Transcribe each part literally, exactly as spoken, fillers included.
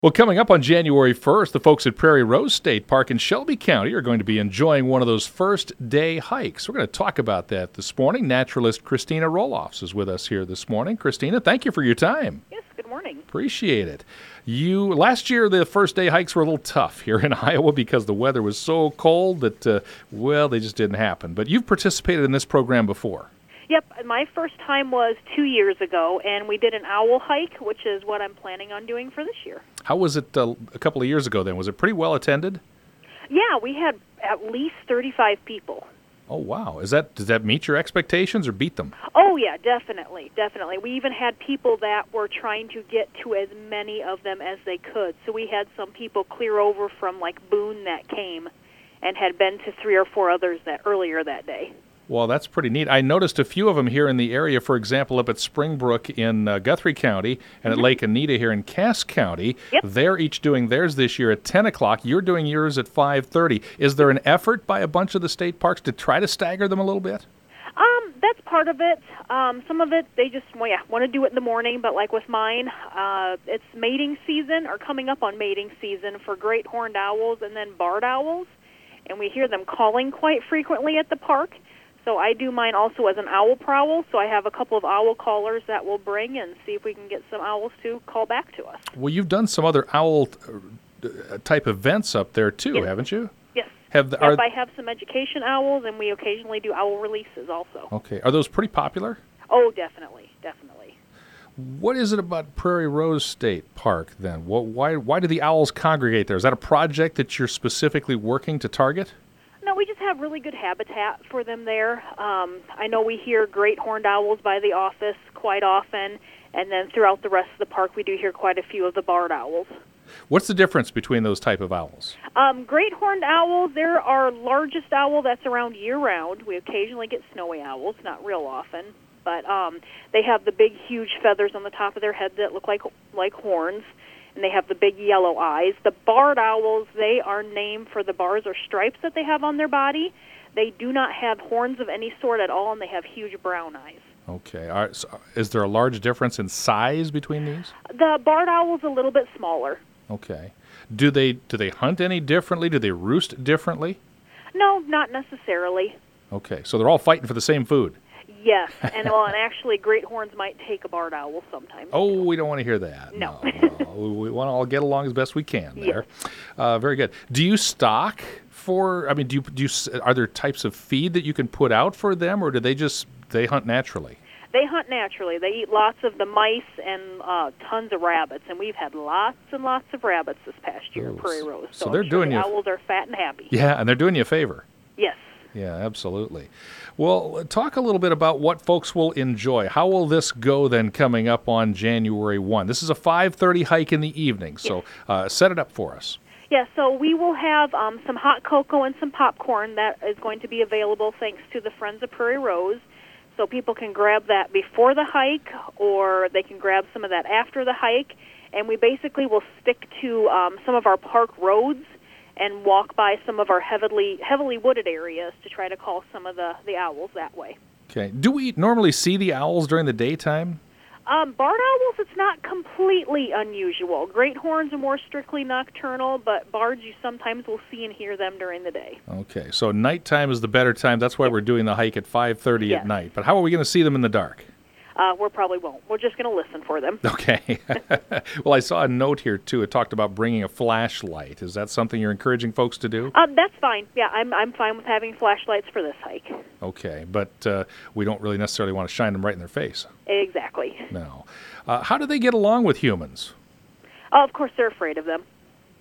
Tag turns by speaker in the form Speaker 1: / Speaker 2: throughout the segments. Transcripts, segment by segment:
Speaker 1: Well, coming up on January first, the folks at Prairie Rose State Park in Shelby County are going to be enjoying one of those first-day hikes. We're going to talk about that this morning. Naturalist Christina Roloffs is with us here this morning. Christina, thank you for your time.
Speaker 2: Yes, good morning.
Speaker 1: Appreciate it. You last year, the first-day hikes were a little tough here in Iowa because the weather was so cold that, uh, well, they just didn't happen. But you've participated in this program before.
Speaker 2: Yep, my first time was two years ago, and we did an owl hike, which is what I'm planning on doing for this year.
Speaker 1: How was it uh, a couple of years ago then? Was it pretty well attended?
Speaker 2: Yeah, we had at least thirty-five people.
Speaker 1: Oh, wow. Is that does that meet your expectations or beat them?
Speaker 2: Oh, yeah, definitely, definitely. We even had people that were trying to get to as many of them as they could. So we had some people clear over from, like, Boone that came and had been to three or four others that earlier that day.
Speaker 1: Well, that's pretty neat. I noticed a few of them here in the area, for example, up at Springbrook in uh, Guthrie County and at
Speaker 2: Mm-hmm.
Speaker 1: Lake Anita here in Cass County.
Speaker 2: Yep.
Speaker 1: They're each doing theirs this year at ten o'clock. You're doing yours at five thirty. Is there an effort by a bunch of the state parks to try to stagger them a little bit?
Speaker 2: Um, that's part of it. Um, some of it, they just well, yeah, want to do it in the morning, but like with mine, uh, it's mating season or coming up on mating season for great horned owls and then barred owls, and we hear them calling quite frequently at the park. So I do mine also as an owl prowl, so I have a couple of owl callers that we'll bring and see if we can get some owls to call back to us.
Speaker 1: Well, you've done some other owl uh, type events up there too,
Speaker 2: Yes.
Speaker 1: haven't you?
Speaker 2: Yes.
Speaker 1: Have the,
Speaker 2: Yep,
Speaker 1: are,
Speaker 2: I have some education owls, and we occasionally do owl releases also.
Speaker 1: okay. Are those pretty popular?
Speaker 2: Oh, definitely, definitely.
Speaker 1: What is it about Prairie Rose State Park then? What, why why do the owls congregate there? Is that a project that you're specifically working to target?
Speaker 2: No, we just have really good habitat for them there. Um, I know we hear great horned owls by the office quite often, and then throughout the rest of the park we do hear quite a few of the barred owls.
Speaker 1: What's the difference between those type of owls?
Speaker 2: Um, great horned owls, they're our largest owl that's around year-round. We occasionally get snowy owls, not real often, but um, they have the big, huge feathers on the top of their head that look like like horns, and they have the big yellow eyes. The barred owls, they are named for the bars or stripes that they have on their body. They do not have horns of any sort at all, and they have huge brown eyes.
Speaker 1: Okay. All right, so is there a large difference in size between these?
Speaker 2: The barred owl's a little bit smaller.
Speaker 1: Okay. Do they do they hunt any differently? Do they roost differently?
Speaker 2: No, not necessarily.
Speaker 1: Okay. So they're all fighting for the same food.
Speaker 2: Yes, and well, and actually, great horns might take a barred owl sometimes.
Speaker 1: Oh, we don't want to hear that.
Speaker 2: No.
Speaker 1: no. we, we want to all get along as best we can there. Uh, very good. Do you stock for, I mean, do you, do you, are there types of feed that you can put out for them, or do they just, they hunt naturally?
Speaker 2: They hunt naturally. They eat lots of the mice and uh, tons of rabbits, and we've had lots and lots of rabbits this past year
Speaker 1: Ooh,
Speaker 2: at Prairie Rose.
Speaker 1: so
Speaker 2: So,
Speaker 1: they're
Speaker 2: I'm sure
Speaker 1: doing
Speaker 2: the
Speaker 1: you-
Speaker 2: owls are fat and happy.
Speaker 1: Yeah, and they're doing you a favor.
Speaker 2: Yes.
Speaker 1: Yeah, absolutely. Well, talk a little bit about what folks will enjoy. How will this go then coming up on January first? This is a five thirty hike in the evening, so uh, set it up for us.
Speaker 2: Yeah, so we will have um, some hot cocoa and some popcorn that is going to be available thanks to the Friends of Prairie Rose. So people can grab that before the hike, or they can grab some of that after the hike. And we basically will stick to um, some of our park roads and walk by some of our heavily heavily wooded areas to try to call some of the, the owls that way.
Speaker 1: Okay. Do we normally see the owls during the daytime?
Speaker 2: Um, barred owls, it's not completely unusual. Great horns are more strictly nocturnal, but bards you sometimes will see and hear them during the day.
Speaker 1: Okay, so nighttime is the better time. That's why we're doing the hike at five thirty
Speaker 2: Yes.
Speaker 1: at night. But how are we going to see them in the dark?
Speaker 2: Uh, we probably won't. We're just going to listen for them.
Speaker 1: Okay. Well, I saw a note here, too. It talked about bringing a flashlight. Is that something you're encouraging folks to do?
Speaker 2: Um, that's fine. Yeah, I'm I'm fine with having flashlights for this hike.
Speaker 1: Okay, but uh, we don't really necessarily want to shine them right in their face.
Speaker 2: Exactly.
Speaker 1: No. Uh, how do they get along with humans?
Speaker 2: Oh, of course, they're afraid of them.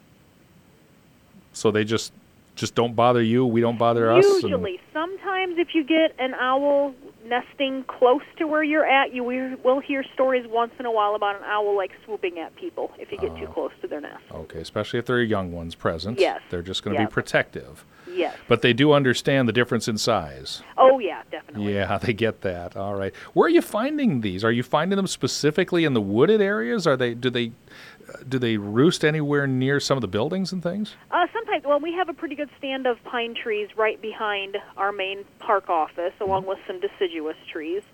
Speaker 1: So they just just don't bother you, we don't bother us? and-
Speaker 2: Usually. Sometimes if you get an owl nesting close to where you're at, you will will hear stories once in a while about an owl like swooping at people if you get too close to their nest.
Speaker 1: Okay, especially if there are young ones present.
Speaker 2: Yes.
Speaker 1: They're just going to
Speaker 2: Yeah.
Speaker 1: be protective.
Speaker 2: Yes.
Speaker 1: But they do understand the difference in size.
Speaker 2: Oh, yeah, definitely.
Speaker 1: Yeah, they get that. All right. Where are you finding these? Are you finding them specifically in the wooded areas? Are they do they uh, do they roost anywhere near some of the buildings and things?
Speaker 2: Uh, sometimes, well, we have a pretty good stand of pine trees right behind our main park office, along with some deciduous trees.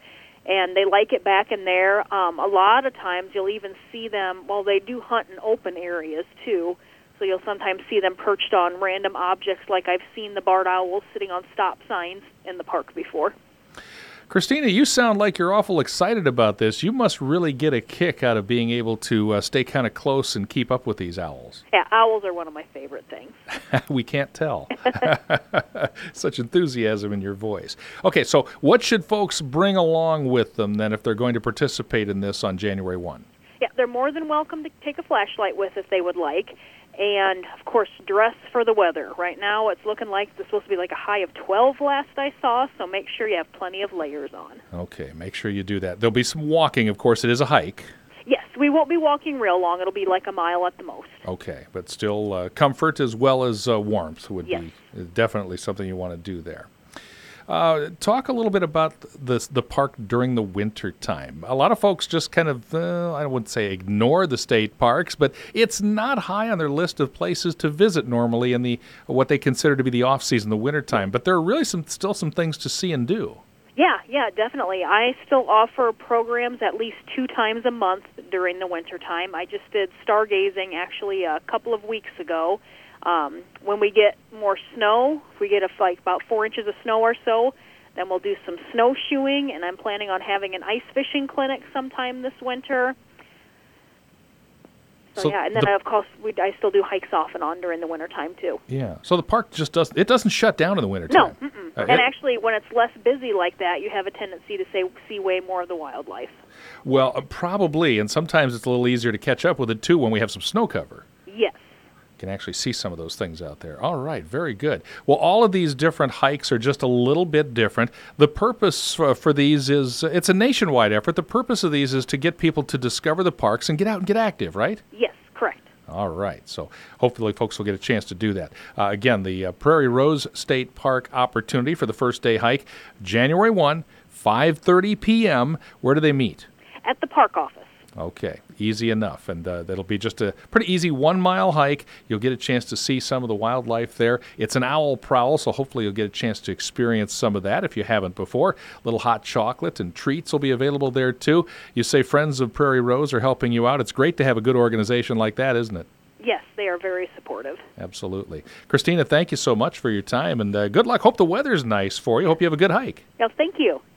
Speaker 2: and they like it back in there. Um, a lot of times you'll even see them, well, they do hunt in open areas too, so you'll sometimes see them perched on random objects, like I've seen the barred owls sitting on stop signs in the park before.
Speaker 1: Christina, you sound like you're awful excited about this. You must really get a kick out of being able to uh, stay kind of close and keep up with these owls.
Speaker 2: Yeah, owls are one of my favorite things.
Speaker 1: We can't tell. Such enthusiasm in your voice. Okay, so what should folks bring along with them then if they're going to participate in this on January first?
Speaker 2: Yeah, they're more than welcome to take a flashlight with if they would like. And, of course, dress for the weather. Right now it's looking like it's supposed to be like a high of twelve last I saw, so make sure you have plenty of layers on.
Speaker 1: Okay, make sure you do that. There'll be some walking, of course. It is a hike.
Speaker 2: Yes, we won't be walking real long. It'll be like a mile at the most.
Speaker 1: Okay, but still uh, comfort as well as uh, warmth would
Speaker 2: yes.
Speaker 1: be definitely something you want to do there. Uh, talk a little bit about the the park during the winter time. A lot of folks just kind of, uh, I wouldn't say ignore the state parks, but it's not high on their list of places to visit normally in the what they consider to be the off season, the winter time. But there are really some still some things to see and do.
Speaker 2: Yeah, yeah, definitely. I still offer programs at least two times a month during the winter time. I just did stargazing actually a couple of weeks ago. Um, when we get more snow, if we get a, like about four inches of snow or so, then we'll do some snowshoeing, and I'm planning on having an ice fishing clinic sometime this winter. So, so yeah, and then the, of course we, I still do hikes off and on during the wintertime too.
Speaker 1: Yeah, so the park just doesn't it doesn't shut down in the wintertime.
Speaker 2: No, mm-mm. Uh, and it, actually when it's less busy like that, you have a tendency to say, see way more of the wildlife.
Speaker 1: Well, uh, probably, and sometimes it's a little easier to catch up with it too when we have some snow cover.
Speaker 2: Yes.
Speaker 1: Can actually see some of those things out there. All right, very good. Well, all of these different hikes are just a little bit different. The purpose for, for these is, uh, it's a nationwide effort. The purpose of these is to get people to discover the parks and get out and get active, right?
Speaker 2: Yes, correct.
Speaker 1: All right, so hopefully folks will get a chance to do that. Uh, again, the uh, Prairie Rose State Park opportunity for the first day hike, January first, five thirty p.m. Where do they meet?
Speaker 2: At the park office.
Speaker 1: Okay, easy enough, and uh, that'll be just a pretty easy one-mile hike. You'll get a chance to see some of the wildlife there. It's an owl prowl, so hopefully you'll get a chance to experience some of that if you haven't before. Little hot chocolate and treats will be available there, too. You say Friends of Prairie Rose are helping you out. It's great to have a good organization like that, isn't it?
Speaker 2: Yes, they are very supportive.
Speaker 1: Absolutely. Christina, thank you so much for your time, and uh, good luck. Hope the weather's nice for you. Hope you have a good hike.
Speaker 2: Yeah, thank you.